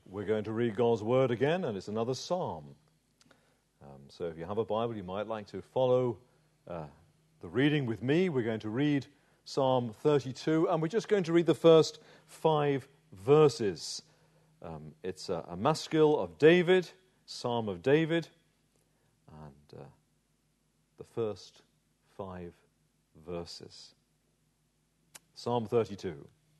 We're going to read God's Word again, and it's another psalm. So if you have a Bible, you might like to follow the reading with me. We're going to read Psalm 32, and we're just going to read the first 5 verses. It's a maskil of David, Psalm of David, and the first 5 verses. Psalm 32.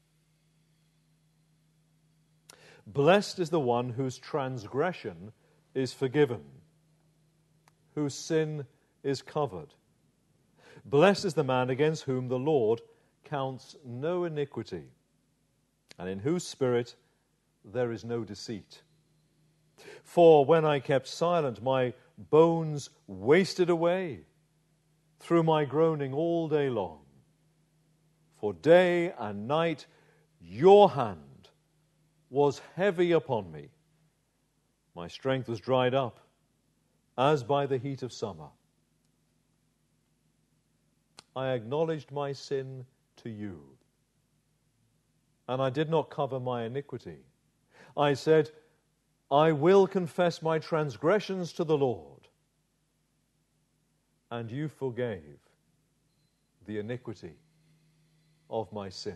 Blessed is the one whose transgression is forgiven, whose sin is covered. Blessed is the man against whom the Lord counts no iniquity, and in whose spirit there is no deceit. For when I kept silent, my bones wasted away through my groaning all day long. For day and night your hand was heavy upon me. My strength was dried up as by the heat of summer. I acknowledged my sin to you, and I did not cover my iniquity. I said, I will confess my transgressions to the Lord, and you forgave the iniquity of my sin.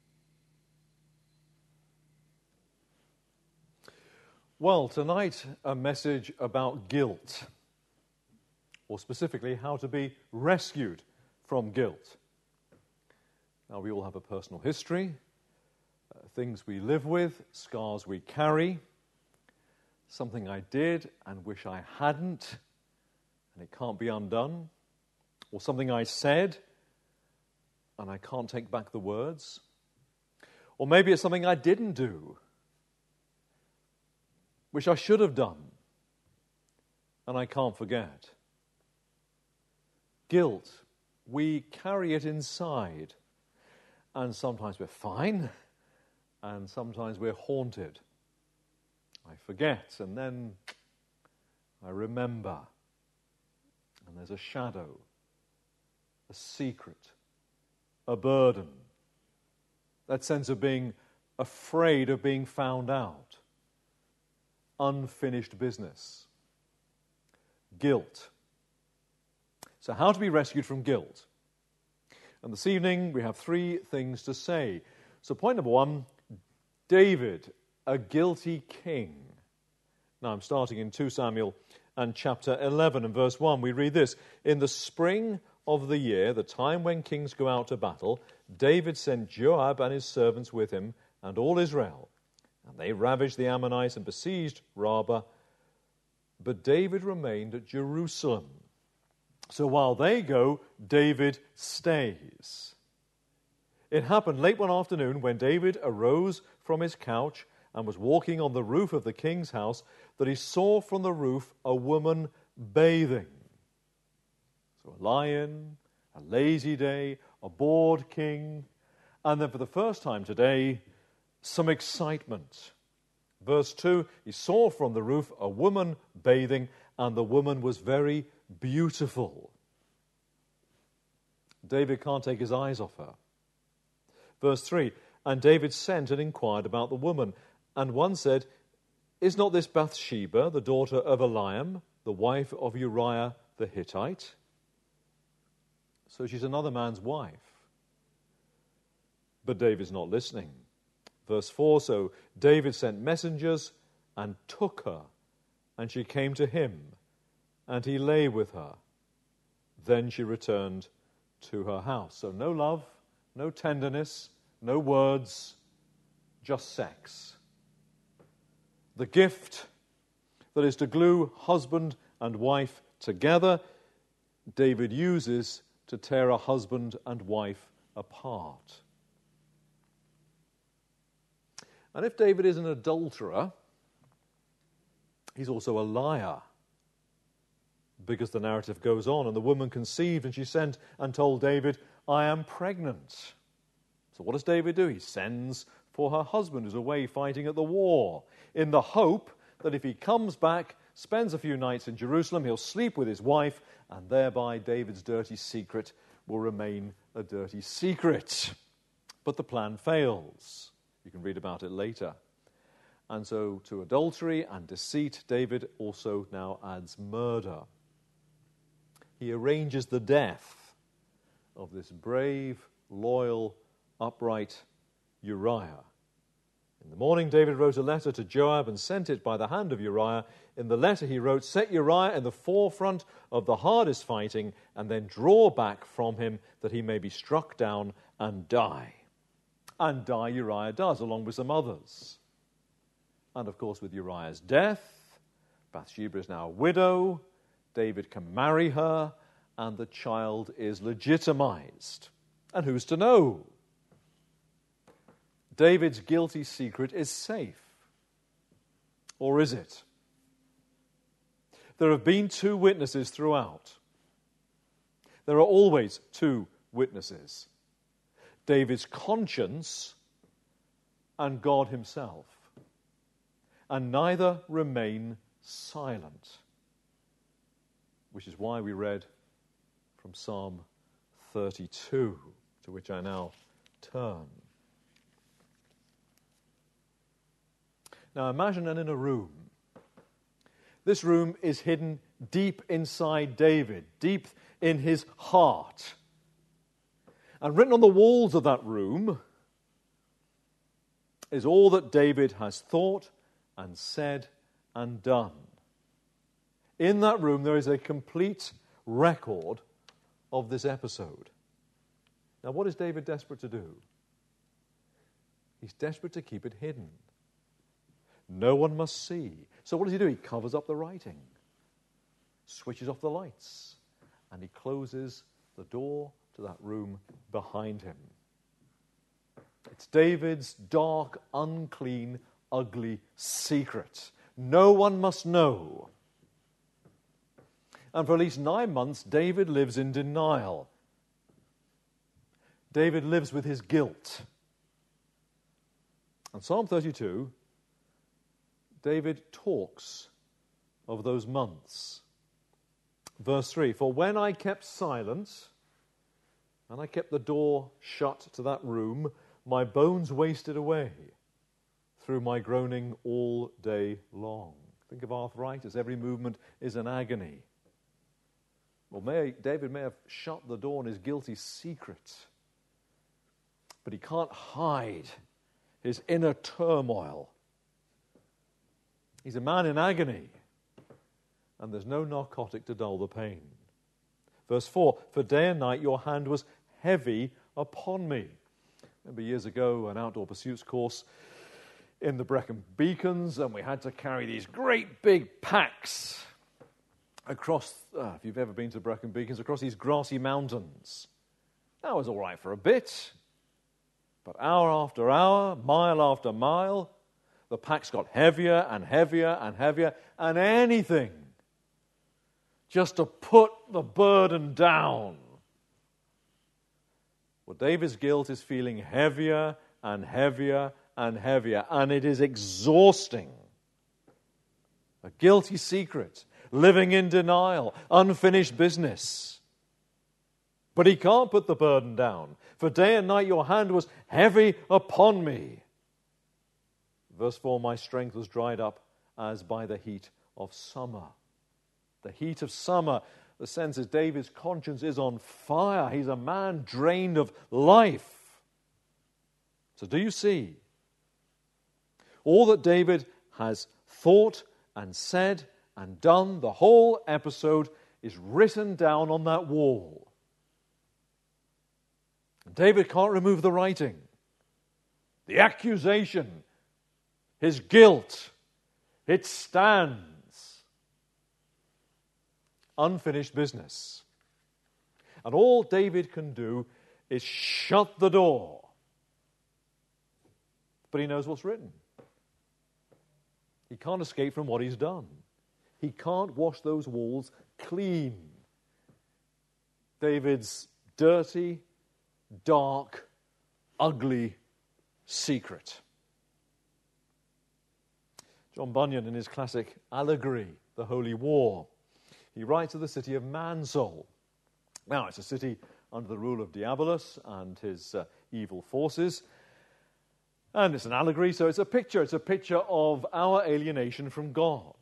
Well, tonight a message about guilt, or specifically how to be rescued from guilt. Now, we all have a personal history, things we live with, scars we carry, something I did and wish I hadn't, and it can't be undone, or something I said and I can't take back the words, or maybe it's something I didn't do, which I should have done, and I can't forget. Guilt, we carry it inside, and sometimes we're fine, and sometimes we're haunted. I forget, and then I remember, and there's a shadow, a secret, a burden, that sense of being afraid of being found out. Unfinished business. Guilt. So how to be rescued from guilt? And this evening we have 3 things to say. So point number 1, David, a guilty king. Now I'm starting in 2 Samuel and chapter 11 and verse 1. We read this: In the spring of the year, the time when kings go out to battle, David sent Joab and his servants with him and all Israel. And they ravaged the Ammonites and besieged Rabbah. But David remained at Jerusalem. So while they go, David stays. It happened late one afternoon when David arose from his couch and was walking on the roof of the king's house that he saw from the roof a woman bathing. So a lion, a lazy day, a bored king, and then for the first time today, some excitement. Verse 2, he saw from the roof a woman bathing, and the woman was very beautiful. David can't take his eyes off her. Verse 3, and David sent and inquired about the woman. And one said, Is not this Bathsheba, the daughter of Eliam, the wife of Uriah the Hittite? So she's another man's wife. But David's not listening. Verse 4, so David sent messengers and took her, and she came to him, and he lay with her. Then she returned to her house. So no love, no tenderness, no words, just sex. The gift that is to glue husband and wife together, David uses to tear a husband and wife apart. And if David is an adulterer, he's also a liar, because the narrative goes on, and the woman conceived, and she sent and told David, I am pregnant. So what does David do? He sends for her husband who's away fighting at the war, in the hope that if he comes back, spends a few nights in Jerusalem, he'll sleep with his wife, and thereby David's dirty secret will remain a dirty secret. But the plan fails. You can read about it later. And so to adultery and deceit, David also now adds murder. He arranges the death of this brave, loyal, upright Uriah. In the morning, David wrote a letter to Joab and sent it by the hand of Uriah. In the letter he wrote, "Set Uriah in the forefront of the hardest fighting, and then draw back from him that he may be struck down and die." And die Uriah does, along with some others. And of course, with Uriah's death, Bathsheba is now a widow, David can marry her, and the child is legitimized. And who's to know? David's guilty secret is safe. Or is it? There have been two witnesses throughout. There are always two witnesses. David's conscience and God himself. And neither remain silent. Which is why we read from Psalm 32, to which I now turn. Now imagine an inner room. This room is hidden deep inside David, deep in his heart. And written on the walls of that room is all that David has thought and said and done. In that room there is a complete record of this episode. Now what is David desperate to do? He's desperate to keep it hidden. No one must see. So what does he do? He covers up the writing, switches off the lights, and he closes the door to that room behind him. It's David's dark, unclean, ugly secret. No one must know. And for at least 9 months, David lives in denial. David lives with his guilt. And Psalm 32, David talks of those months. Verse 3, "For when I kept silent, and I kept the door shut to that room, my bones wasted away through my groaning all day long." Think of arthritis. Every movement is an agony. Well, David may have shut the door on his guilty secret, but he can't hide his inner turmoil. He's a man in agony, and there's no narcotic to dull the pain. Verse 4, "For day and night your hand was heavy upon me." Remember years ago, an outdoor pursuits course in the Brecon Beacons, and we had to carry these great big packs across, if you've ever been to Brecon Beacons, across these grassy mountains. That was all right for a bit, but hour after hour, mile after mile, the packs got heavier and heavier and heavier, and anything just to put the burden down. Well, David's guilt is feeling heavier and heavier and heavier, and it is exhausting. A guilty secret, living in denial, unfinished business. But he can't put the burden down. "For day and night your hand was heavy upon me." Verse 4, "My strength was dried up as by the heat of summer." The heat of summer. The sense is David's conscience is on fire. He's a man drained of life. So do you see? All that David has thought and said and done, the whole episode is written down on that wall. David can't remove the writing. The accusation, his guilt, it stands. Unfinished business. And all David can do is shut the door. But he knows what's written. He can't escape from what he's done. He can't wash those walls clean. David's dirty, dark, ugly secret. John Bunyan, in his classic allegory, The Holy War, he writes of the city of Manzol. Now, it's a city under the rule of Diabolus and his evil forces. And it's an allegory, so it's a picture. It's a picture of our alienation from God.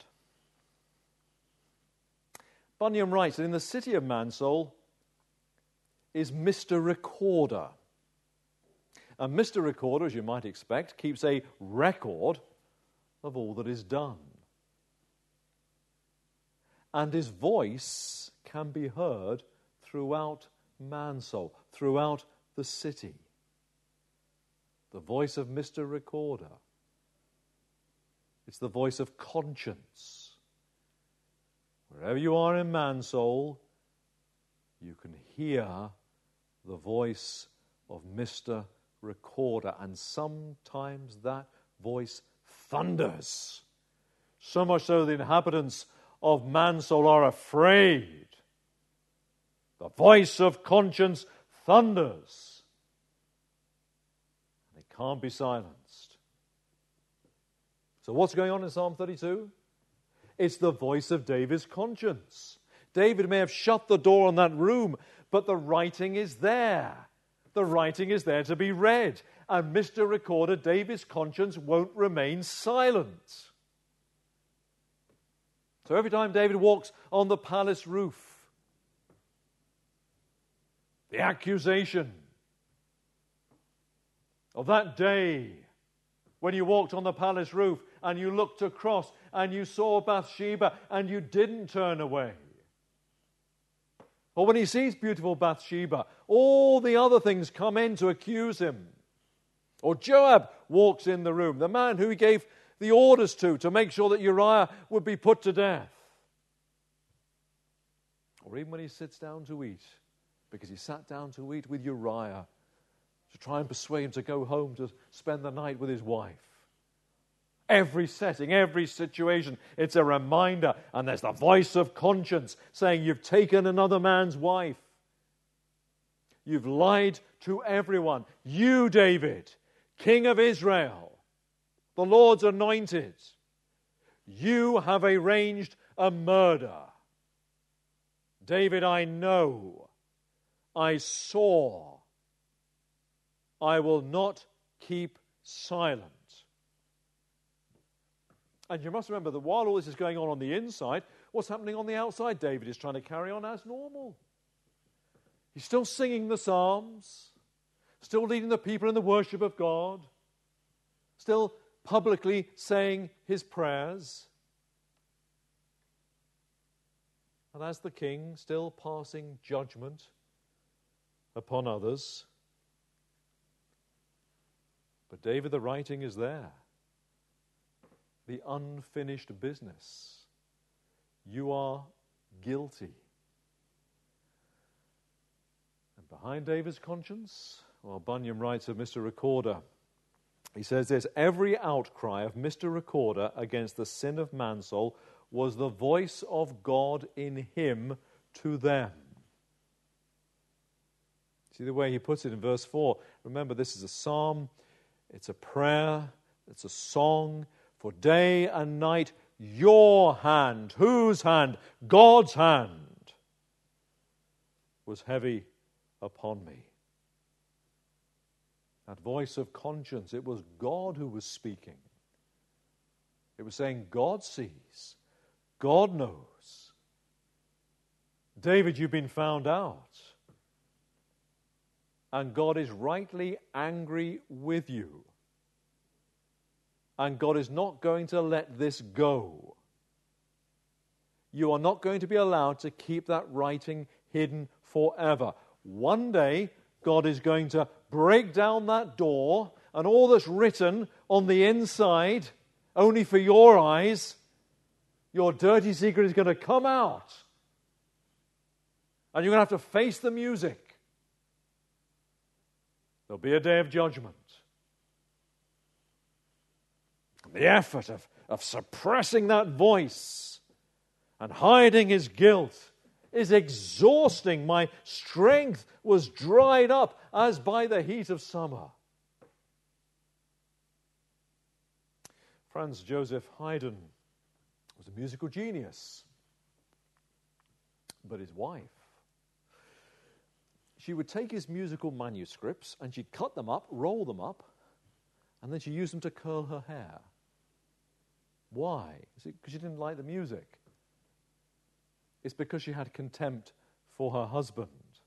Bunyan writes that in the city of Mansoul is Mr. Recorder. And Mr. Recorder, as you might expect, keeps a record of all that is done. And his voice can be heard throughout Mansoul, throughout the city. The voice of Mr. Recorder. It's the voice of conscience. Wherever you are in Mansoul, you can hear the voice of Mr. Recorder. And sometimes that voice thunders. So much so the inhabitants of Mansoul are afraid. The voice of conscience thunders. And it can't be silenced. So what's going on in Psalm 32? It's the voice of David's conscience. David may have shut the door on that room, but the writing is there. The writing is there to be read. And Mr. Recorder, David's conscience won't remain silent. So every time David walks on the palace roof, the accusation of that day when you walked on the palace roof and you looked across and you saw Bathsheba and you didn't turn away. Or when he sees beautiful Bathsheba, all the other things come in to accuse him. Or Joab walks in the room, the man who he gave the orders to make sure that Uriah would be put to death. Or even when he sits down to eat, because he sat down to eat with Uriah to try and persuade him to go home to spend the night with his wife. Every setting, every situation, it's a reminder. And there's the voice of conscience saying, you've taken another man's wife. You've lied to everyone. You, David, King of Israel, the Lord's anointed, you have arranged a murder. David, I know, I saw, I will not keep silent. And you must remember that while all this is going on the inside, what's happening on the outside? David is trying to carry on as normal. He's still singing the Psalms, still leading the people in the worship of God, still publicly saying his prayers. And as the king, still passing judgment upon others. But David, the writing is there. The unfinished business. You are guilty. And behind David's conscience, well, Bunyan writes of Mr. Recorder, he says this, every outcry of Mr. Recorder against the sin of Mansoul was the voice of God in him to them. See the way he puts it in verse 4. Remember, this is a psalm, it's a prayer, it's a song. For day and night, your hand, whose hand? God's hand, was heavy upon me. That voice of conscience, it was God who was speaking. It was saying, God sees, God knows. David, you've been found out. And God is rightly angry with you. And God is not going to let this go. You are not going to be allowed to keep that writing hidden forever. One day, God is going to break down that door, and all that's written on the inside, only for your eyes, your dirty secret is going to come out. And you're going to have to face the music. There'll be a day of judgment. The effort of suppressing that voice and hiding his guilt is exhausting. My strength was dried up as by the heat of summer. Franz Joseph Haydn was a musical genius. But his wife, she would take his musical manuscripts and she'd cut them up, roll them up, And then she used them to curl her hair. Why? Is it because she didn't like the music? It's because she had contempt for her husband.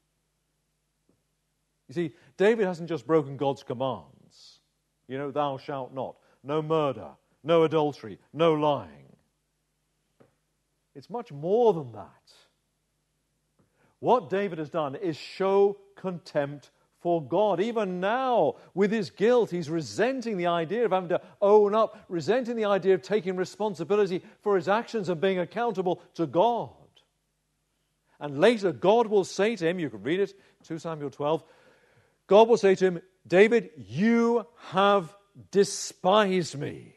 You see, David hasn't just broken God's commands. Thou shalt not, no murder, no adultery, no lying. It's much more than that. What David has done is show contempt for God. Even now, with his guilt, he's resenting the idea of having to own up, resenting the idea of taking responsibility for his actions and being accountable to God. And later, God will say to him, you can read it, 2 Samuel 12, God will say to him, David, you have despised me.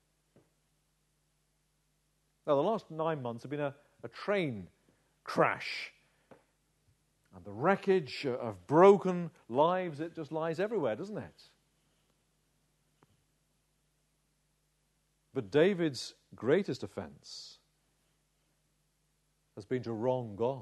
Now, the last 9 months have been a train crash. And the wreckage of broken lives, it just lies everywhere, doesn't it? But David's greatest offense has been to wrong God.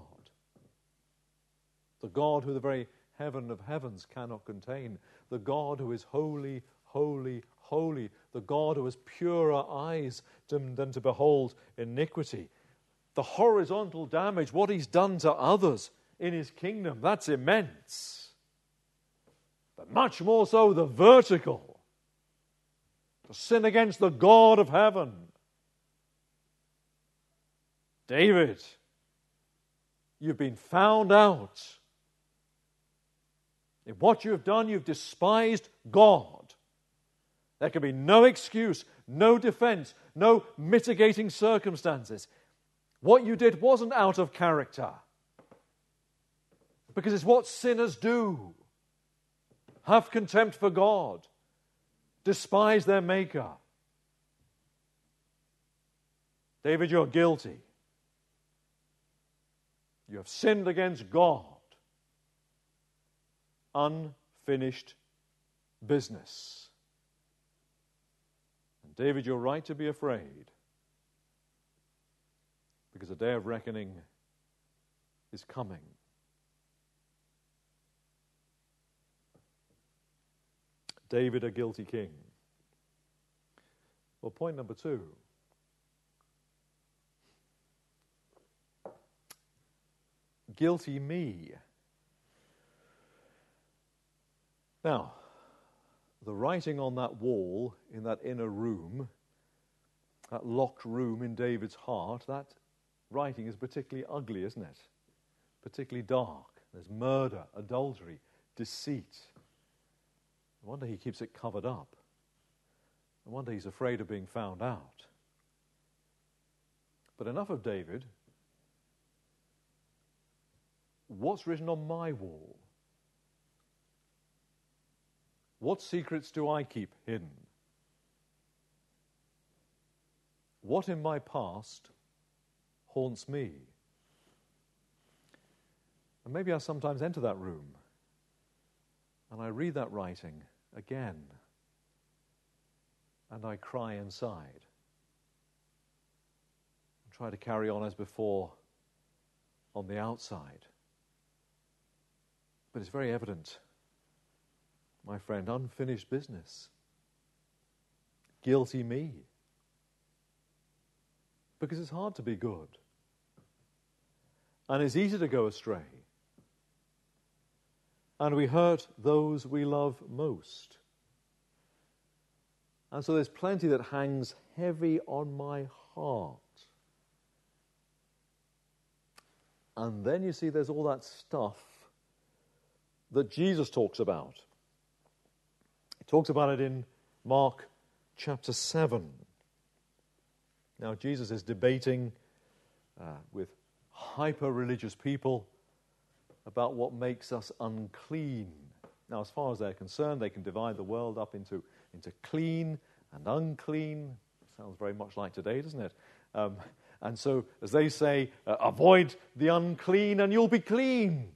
The God who the very heaven of heavens cannot contain. The God who is holy, holy, holy. The God who has purer eyes than to behold iniquity. The horizontal damage, what he's done to others in his kingdom, that's immense. But much more so the vertical. To sin against the God of heaven. David, you've been found out. In what you've done, you've despised God. There can be no excuse, no defense, no mitigating circumstances. What you did wasn't out of character. Because it's what sinners do. Have contempt for God. Despise their Maker. David, you're guilty. You have sinned against God. Unfinished business. And David, you're right to be afraid. Because the day of reckoning is coming. David, a guilty king. Well, point number 2. Guilty me. Now, the writing on that wall in that inner room, that locked room in David's heart, that writing is particularly ugly, isn't it? Particularly dark. There's murder, adultery, deceit. I wonder he keeps it covered up. I wonder he's afraid of being found out. But enough of David. What's written on my wall? What secrets do I keep hidden? What in my past haunts me? And maybe I sometimes enter that room and I read that writing again and I cry inside and try to carry on as before on the outside. But it's very evident, my friend, unfinished business. Guilty me. Because it's hard to be good. And it's easy to go astray. And we hurt those we love most. And so there's plenty that hangs heavy on my heart. And then you see there's all that stuff that Jesus talks about. He talks about it in Mark chapter 7. Now Jesus is debating with hyper-religious people about what makes us unclean. Now, as far as they're concerned, they can divide the world up into clean and unclean. Sounds very much like today, doesn't it? And so, as they say, avoid the unclean and you'll be clean.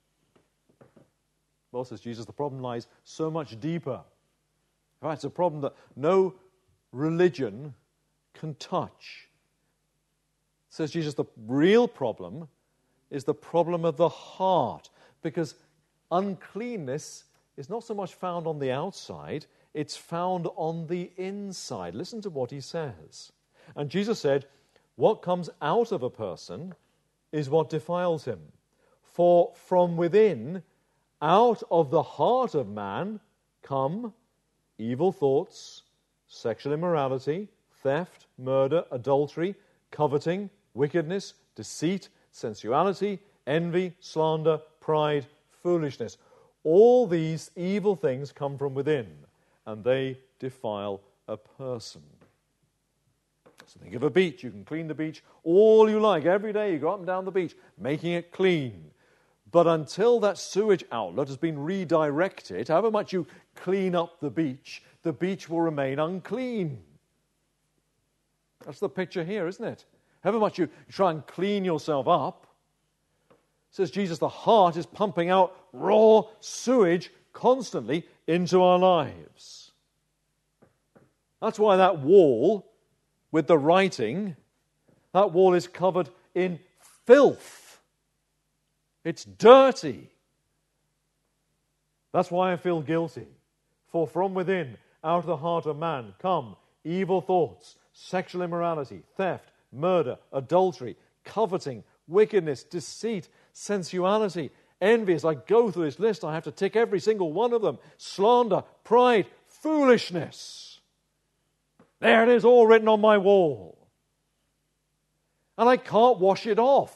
Well, says Jesus, the problem lies so much deeper. In fact, it's a problem that no religion can touch. Says Jesus, the real problem is the problem of the heart, because uncleanness is not so much found on the outside, It's found on the inside. Listen to what he says. And Jesus said, what comes out of a person is what defiles him. For from within, out of the heart of man, come evil thoughts, sexual immorality, theft, murder, adultery, coveting, wickedness, deceit, sensuality, envy, slander, pride, foolishness. All these evil things come from within, and they defile a person. So think of a beach. You can clean the beach all you like. Every day you go up and down the beach, making it clean. But until that sewage outlet has been redirected, however much you clean up the beach will remain unclean. That's the picture here, isn't it? However much you try and clean yourself up, says Jesus, the heart is pumping out raw sewage constantly into our lives. That's why that wall with the writing, that wall is covered in filth. It's dirty. That's why I feel guilty. For from within, out of the heart of man, come evil thoughts, sexual immorality, theft, murder, adultery, coveting, wickedness, deceit, sensuality, envy. As I go through this list, I have to tick every single one of them. Slander, pride, foolishness. There it is, all written on my wall. And I can't wash it off.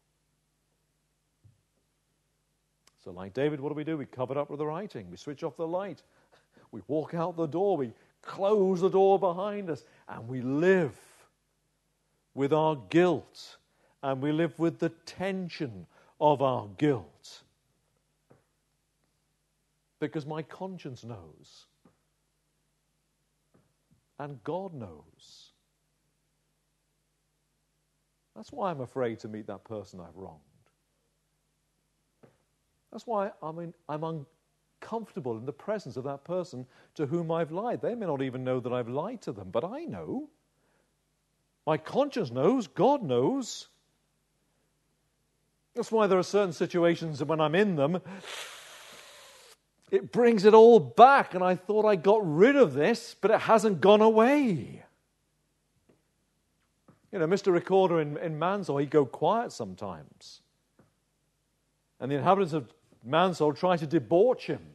So like David, what do? We cover it up with the writing. We switch off the light. We walk out the door. We close the door behind us. And we live with our guilt. And we live with the tension of our guilt. Because my conscience knows. And God knows. That's why I'm afraid to meet that person I've wronged. That's why I'm uncomfortable in the presence of that person to whom I've lied. They may not even know that I've lied to them, but I know. My conscience knows. God knows. That's why there are certain situations that when I'm in them, it brings it all back, and I thought I got rid of this, but it hasn't gone away. You know, Mr. Recorder in Mansell, he'd go quiet sometimes. And the inhabitants of Mansell tried to debauch him.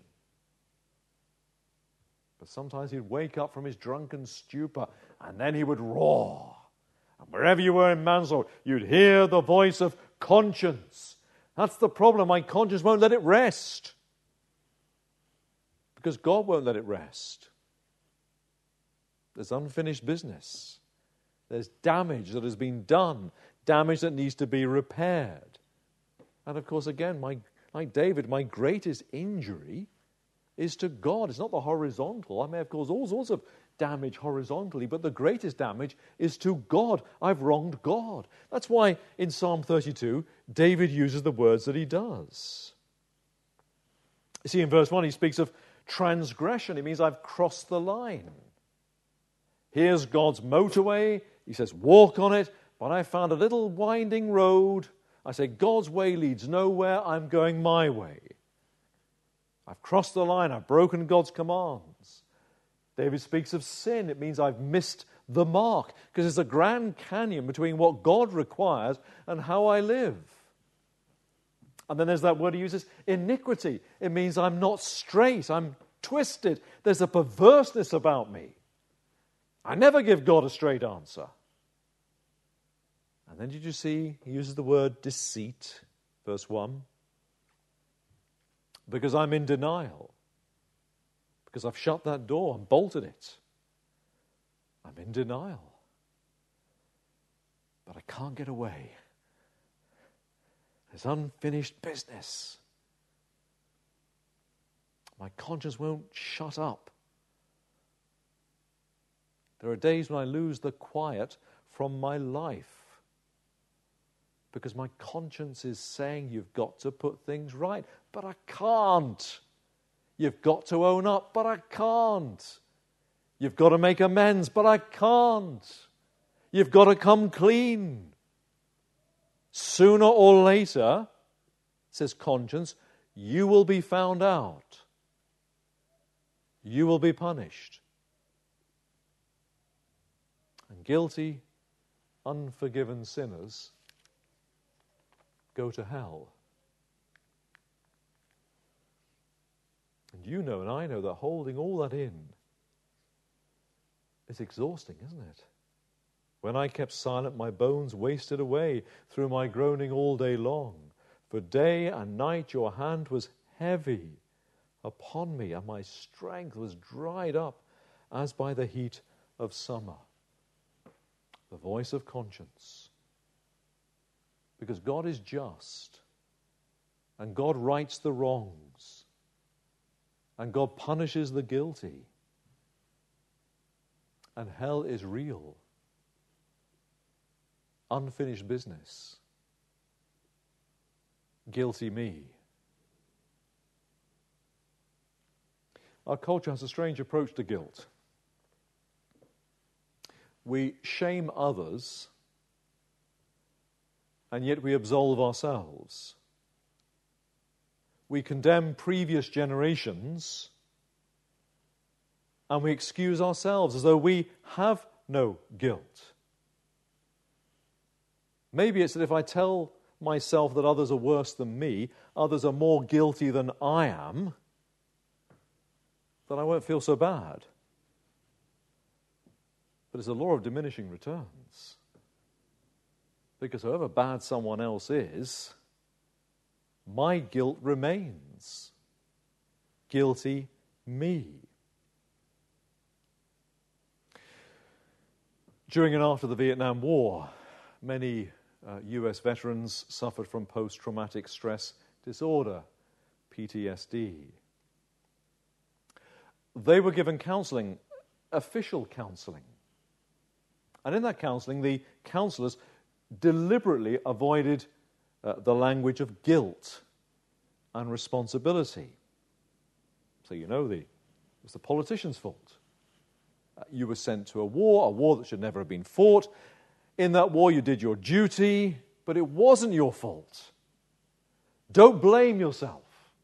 But sometimes he'd wake up from his drunken stupor, and then he would roar. And wherever you were in Mansell, you'd hear the voice of conscience. That's the problem. My conscience won't let it rest. Because God won't let it rest. There's unfinished business. There's damage that has been done. Damage that needs to be repaired. And of course, again, like David, my greatest injury is to God. It's not the horizontal. I may have caused all sorts of damage horizontally, but the greatest damage is to God. I've wronged God. That's why in Psalm 32, David uses the words that he does. You see, in verse 1, he speaks of transgression. It means I've crossed the line. Here's God's motorway. He says, walk on it, but I found a little winding road. I say, God's way leads nowhere. I'm going my way. I've crossed the line. I've broken God's commands. David speaks of sin. It means I've missed the mark, because there's a grand canyon between what God requires and how I live. And then there's that word he uses, iniquity. It means I'm not straight. I'm twisted. There's a perverseness about me. I never give God a straight answer. And then did you see he uses the word deceit, verse 1? Because I'm in denial. Because I've shut that door and bolted it. I'm in denial. But I can't get away. There's unfinished business. My conscience won't shut up. There are days when I lose the quiet from my life because my conscience is saying you've got to put things right, but I can't. You've got to own up, but I can't. You've got to make amends, but I can't. You've got to come clean. Sooner or later, says conscience, you will be found out. you will be punished. And guilty, unforgiven sinners go to hell. And you know and I know that holding all that in is exhausting, isn't it? When I kept silent, my bones wasted away through my groaning all day long. For day and night your hand was heavy upon me, and my strength was dried up as by the heat of summer. The voice of conscience. Because God is just, and God rights the wrongs, and God punishes the guilty, and hell is real. Unfinished business. Guilty me. Our culture has a strange approach to guilt. We shame others, and yet we absolve ourselves. We condemn previous generations, and we excuse ourselves as though we have no guilt. Maybe it's that if I tell myself that others are worse than me, others are more guilty than I am, then I won't feel so bad. But it's a law of diminishing returns. Because however bad someone else is, my guilt remains. Guilty me. During and after the Vietnam War, many US veterans suffered from post-traumatic stress disorder, PTSD. They were given counseling, official counseling. And in that counseling, the counselors deliberately avoided the language of guilt and responsibility. So you know it was the politician's fault. You were sent to a war that should never have been fought. In that war you did your duty, but it wasn't your fault. Don't blame yourself.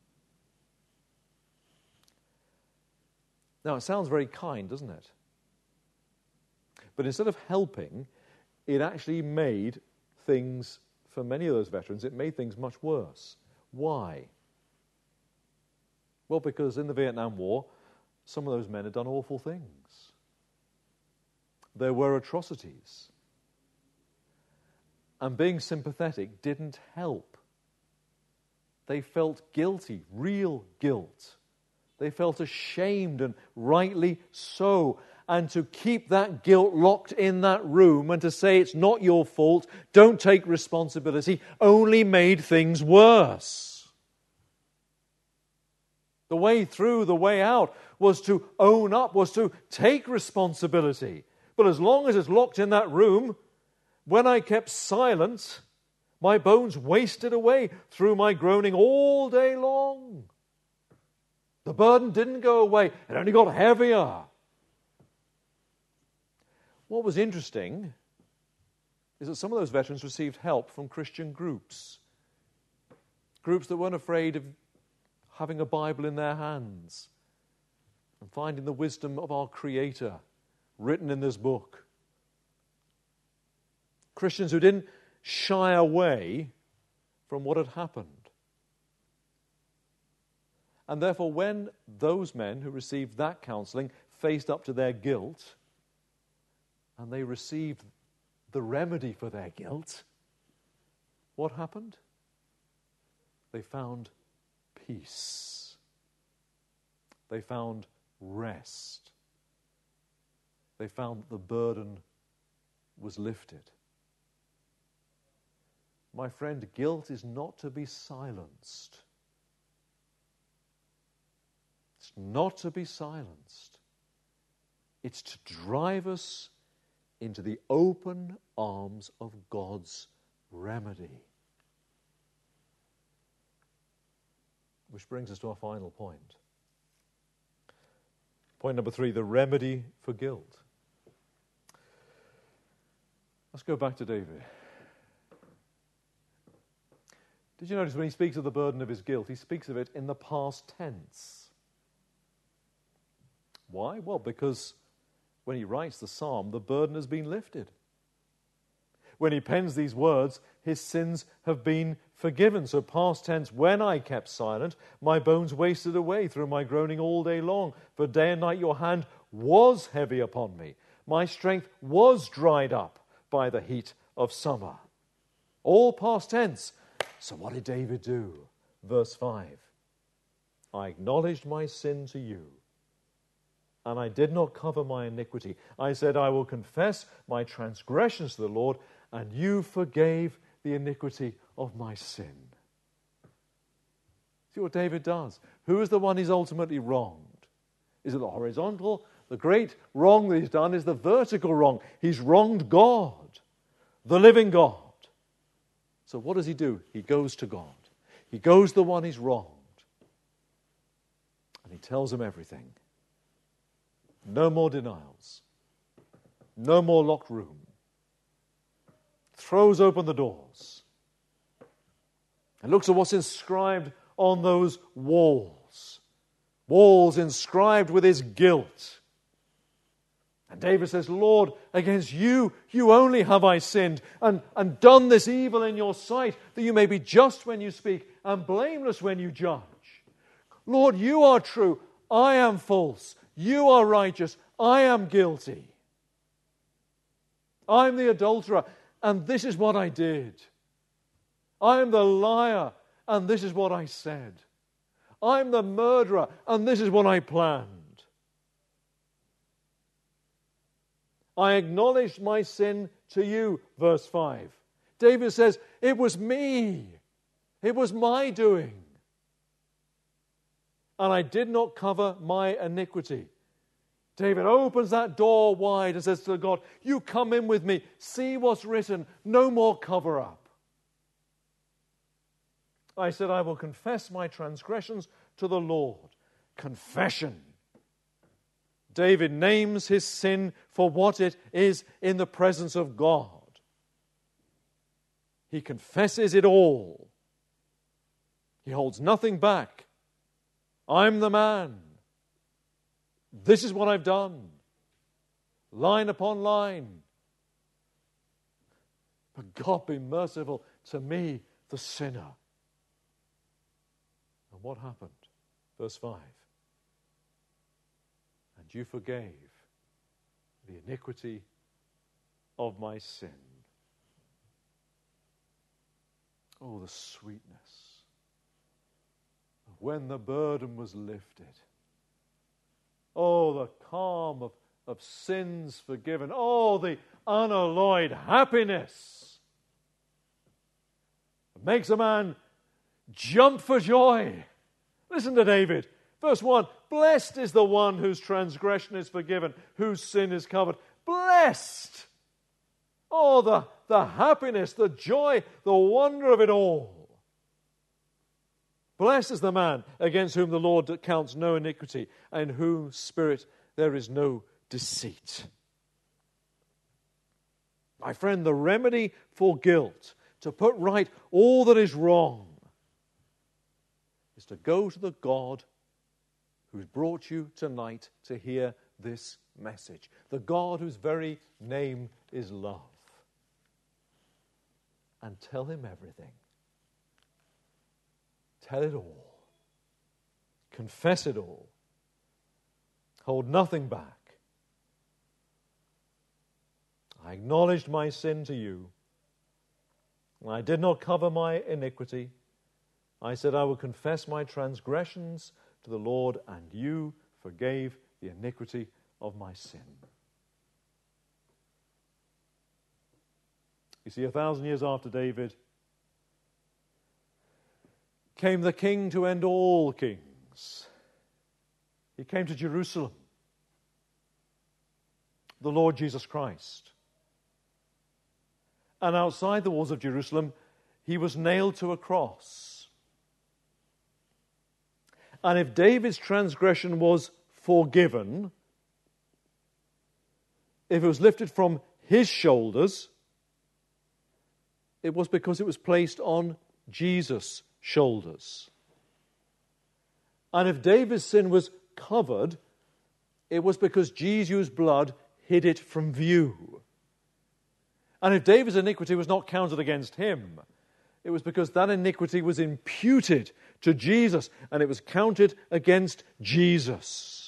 Now, it sounds very kind, doesn't it? But instead of helping, it actually made things, for many of those veterans, it made things much worse. Why? Well, because in the Vietnam War, some of those men had done awful things. There were atrocities. And being sympathetic didn't help. They felt guilty, real guilt. They felt ashamed, and rightly so. And to keep that guilt locked in that room and to say it's not your fault, don't take responsibility, only made things worse. The way through, the way out, was to own up, was to take responsibility. But as long as it's locked in that room, when I kept silent, my bones wasted away through my groaning all day long. The burden didn't go away, it only got heavier. What was interesting is that some of those veterans received help from Christian groups. Groups that weren't afraid of having a Bible in their hands and finding the wisdom of our Creator written in this book. Christians who didn't shy away from what had happened. And therefore, when those men who received that counseling faced up to their guilt, and they received the remedy for their guilt, what happened? They found peace. They found rest. They found that the burden was lifted. My friend, guilt is not to be silenced. It's not to be silenced. It's to drive us into the open arms of God's remedy. Which brings us to our final point. Point number 3, the remedy for guilt. Let's go back to David. Did you notice when he speaks of the burden of his guilt, he speaks of it in the past tense? Why? Well, because when he writes the psalm, the burden has been lifted. When he pens these words, his sins have been forgiven. So past tense, when I kept silent, my bones wasted away through my groaning all day long. For day and night your hand was heavy upon me. My strength was dried up by the heat of summer. All past tense. So what did David do? Verse 5. I acknowledged my sin to you, and I did not cover my iniquity. I said, I will confess my transgressions to the Lord, and you forgave the iniquity of my sin. See what David does. Who is the one he's ultimately wronged? Is it the horizontal? The great wrong that he's done is the vertical wrong. He's wronged God, the living God. So what does he do? He goes to God. He goes to the one he's wronged. And he tells him everything. No more denials. No more locked room. Throws open the doors. And looks at what's inscribed on those walls. Walls inscribed with his guilt. And David says, Lord, against you only have I sinned and done this evil in your sight, that you may be just when you speak and blameless when you judge. Lord, you are true. I am false. You are righteous. I am guilty. I'm the adulterer, and this is what I did. I am the liar, and this is what I said. I'm the murderer, and this is what I planned. I acknowledged my sin to you, verse 5. David says, it was me. It was my doing. And I did not cover my iniquity. David opens that door wide and says to God, you come in with me. See what's written. No more cover up. I said, I will confess my transgressions to the Lord. Confession. David names his sin for what it is in the presence of God. He confesses it all. He holds nothing back. I'm the man. This is what I've done. Line upon line. But God be merciful to me, the sinner. And what happened? Verse 5. And you forgave the iniquity of my sin. Oh, the sweetness of when the burden was lifted. Oh, the calm of sins forgiven. Oh, the unalloyed happiness. It makes a man jump for joy. Listen to David. Verse 1, blessed is the one whose transgression is forgiven, whose sin is covered. Blessed! Oh, the happiness, the joy, the wonder of it all. Blessed is the man against whom the Lord counts no iniquity, and in whose spirit there is no deceit. My friend, the remedy for guilt, to put right all that is wrong, is to go to the God who's brought you tonight to hear this message. The God whose very name is love. And tell him everything. Tell it all. Confess it all. Hold nothing back. I acknowledged my sin to you. I did not cover my iniquity. I said, I will confess my transgressions to the Lord, and you forgave the iniquity of my sin. You see, 1,000 years after David came the king to end all kings. He came to Jerusalem, the Lord Jesus Christ. And outside the walls of Jerusalem, he was nailed to a cross. And if David's transgression was forgiven, if it was lifted from his shoulders, it was because it was placed on Jesus' shoulders. And if David's sin was covered, it was because Jesus' blood hid it from view. And if David's iniquity was not counted against him, it was because that iniquity was imputed to Jesus, and it was counted against Jesus.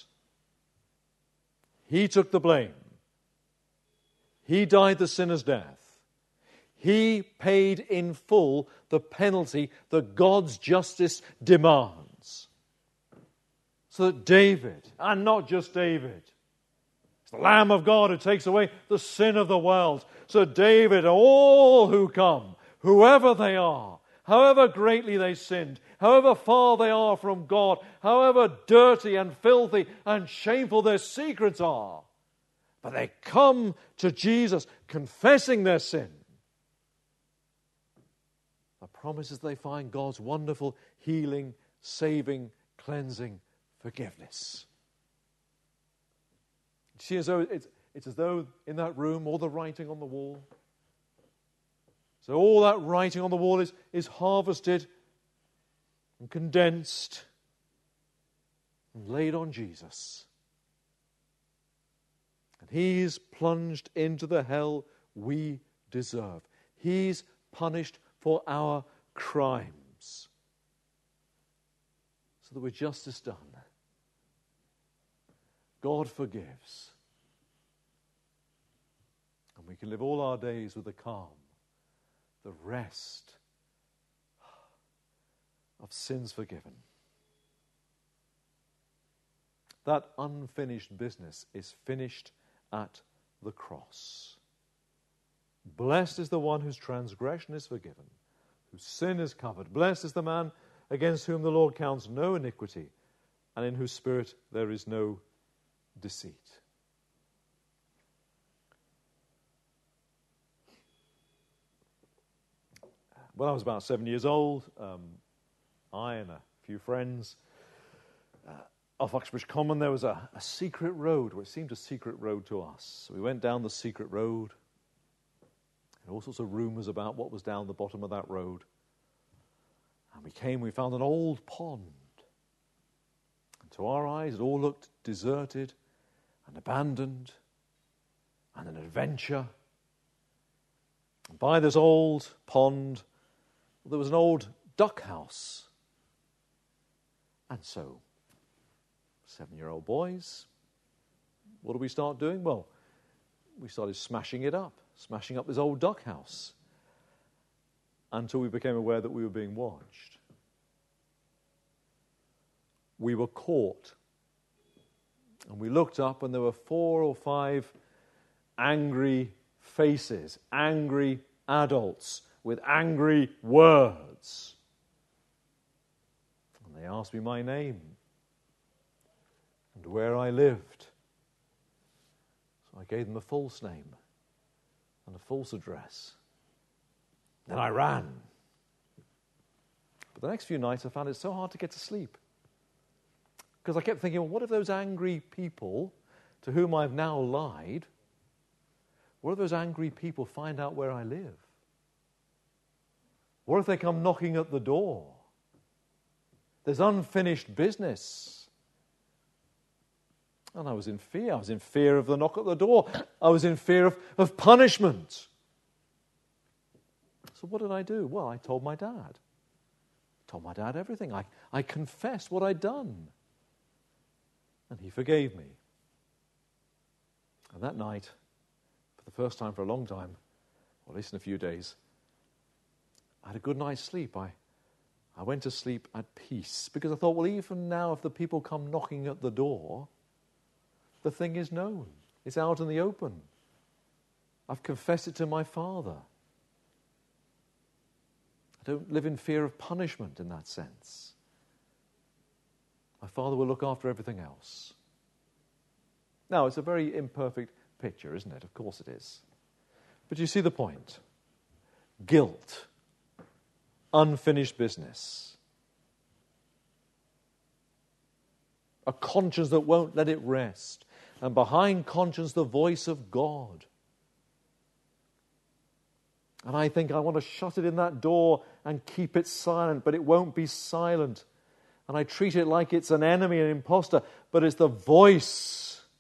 He took the blame. He died the sinner's death. He paid in full the penalty that God's justice demands. So that David, and not just David, it's the Lamb of God who takes away the sin of the world. So David, all who come, whoever they are, however greatly they sinned, however far they are from God, however dirty and filthy and shameful their secrets are, but they come to Jesus confessing their sin. The promise is they find God's wonderful healing, saving, cleansing forgiveness. See, it's as though in that room all the writing on the wall. So all that writing on the wall is harvested and condensed and laid on Jesus. And he's plunged into the hell we deserve. He's punished for our crimes, so that with justice done, God forgives. And we can live all our days with the calm, the rest of sins forgiven. That unfinished business is finished at the cross. Blessed is the one whose transgression is forgiven, whose sin is covered. Blessed is the man against whom the Lord counts no iniquity, and in whose spirit there is no deceit. When I was about 7 years old, I and a few friends off Uxbridge Common, there was a secret road, or it seemed a secret road to us. So we went down the secret road, and all sorts of rumours about what was down the bottom of that road. And we found an old pond. And to our eyes, it all looked deserted and abandoned and an adventure. And by this old pond, there was an old duck house. And so, 7-year-old boys, what do we start doing? Well, we started smashing up this old duck house, until we became aware that we were being watched. We were caught. And we looked up, and there were 4 or 5 angry faces, angry adults with angry words. And they asked me my name and where I lived. So I gave them a false name and a false address. Then I ran. But the next few nights I found it so hard to get to sleep. Because I kept thinking, well, what if those angry people to whom I've now lied, what if those angry people find out where I live? What if they come knocking at the door? There's unfinished business. And I was in fear. I was in fear of the knock at the door. I was in fear of punishment. So what did I do? Well, I told my dad. I told my dad everything. I confessed what I'd done. And he forgave me. And that night, for the first time for a long time, or at least in a few days, I had a good night's sleep. I went to sleep at peace, because I thought, well, even now, if the people come knocking at the door, the thing is known. It's out in the open. I've confessed it to my Father. I don't live in fear of punishment in that sense. My Father will look after everything else. Now, it's a very imperfect picture, isn't it? Of course it is. But you see the point. Guilt. Unfinished business. A conscience that won't let it rest. And behind conscience, the voice of God. And I think I want to shut it in that door and keep it silent, but it won't be silent. And I treat it like it's an enemy, an imposter, but it's the voice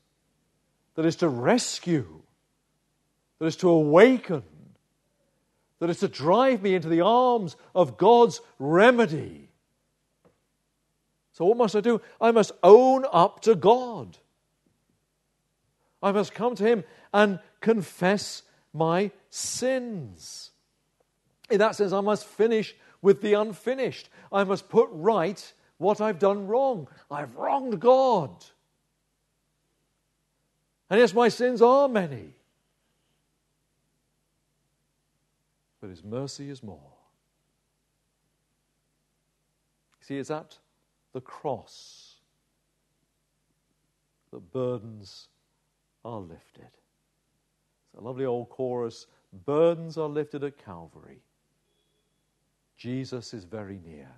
that is to rescue, that is to awaken, that is to drive me into the arms of God's remedy. So what must I do? I must own up to God. I must come to Him and confess my sins. In that sense, I must finish with the unfinished. I must put right what I've done wrong. I've wronged God. And yes, my sins are many. But His mercy is more. See, it's at the cross that burdens are lifted. It's a lovely old chorus. Burdens are lifted at Calvary. Jesus is very near.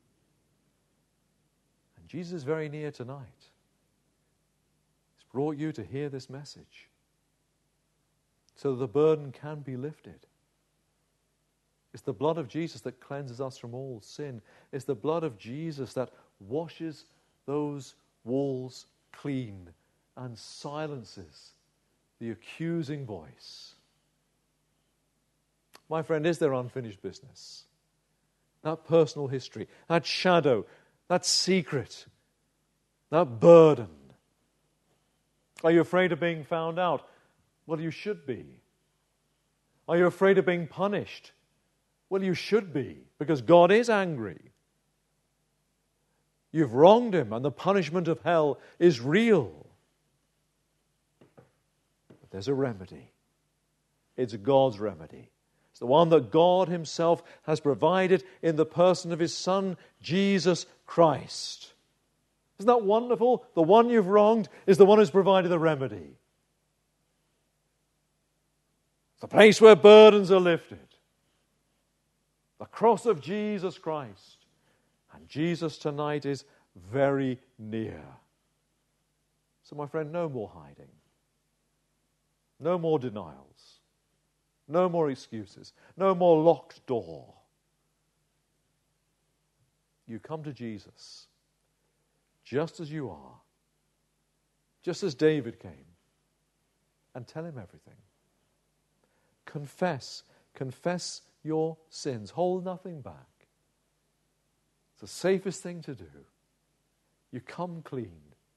And Jesus is very near tonight. He's brought you to hear this message so that the burden can be lifted. It's the blood of Jesus that cleanses us from all sin. It's the blood of Jesus that washes those walls clean and silences the accusing voice. My friend, is there unfinished business? That personal history, that shadow, that secret, that burden. Are you afraid of being found out? Well, you should be. Are you afraid of being punished? Well, you should be, because God is angry. You've wronged Him, and the punishment of hell is real. But there's a remedy. It's God's remedy. It's the one that God Himself has provided in the person of His Son, Jesus Christ. Isn't that wonderful? The one you've wronged is the one who's provided the remedy. It's the place where burdens are lifted. The cross of Jesus Christ. And Jesus tonight is very near. So my friend, no more hiding. No more denials. No more excuses. No more locked door. You come to Jesus just as you are. Just as David came. And tell Him everything. Confess your sins. Hold nothing back. It's the safest thing to do. You come clean.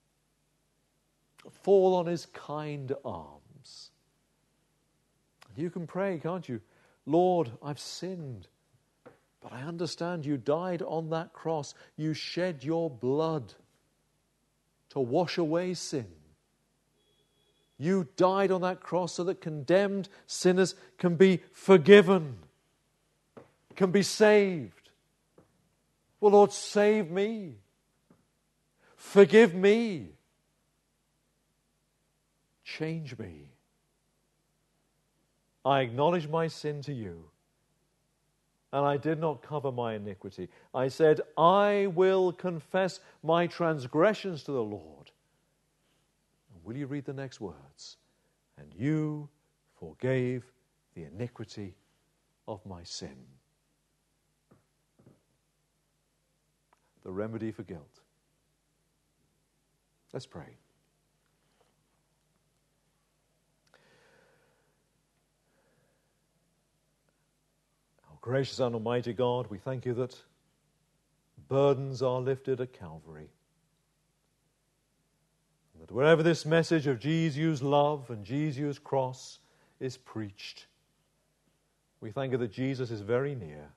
Fall on His kind arms. You can pray, can't you? Lord, I've sinned, but I understand You died on that cross. You shed Your blood to wash away sin. You died on that cross so that condemned sinners can be forgiven, can be saved. Well, Lord, save me. Forgive me. Change me. I acknowledge my sin to You, and I did not cover my iniquity. I said, I will confess my transgressions to the Lord. And will You read the next words? And You forgave the iniquity of my sin. The remedy for guilt. Let's pray. Gracious and almighty God, we thank You that burdens are lifted at Calvary. And that wherever this message of Jesus' love and Jesus' cross is preached, we thank You that Jesus is very near.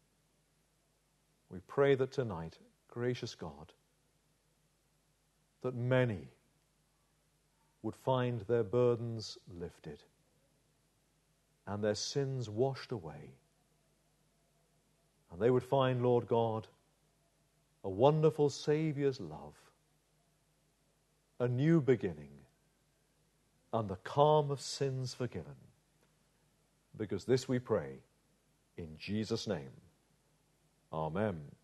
We pray that tonight, gracious God, that many would find their burdens lifted and their sins washed away. And they would find, Lord God, a wonderful Saviour's love, a new beginning, and the calm of sins forgiven. Because this we pray in Jesus' name. Amen.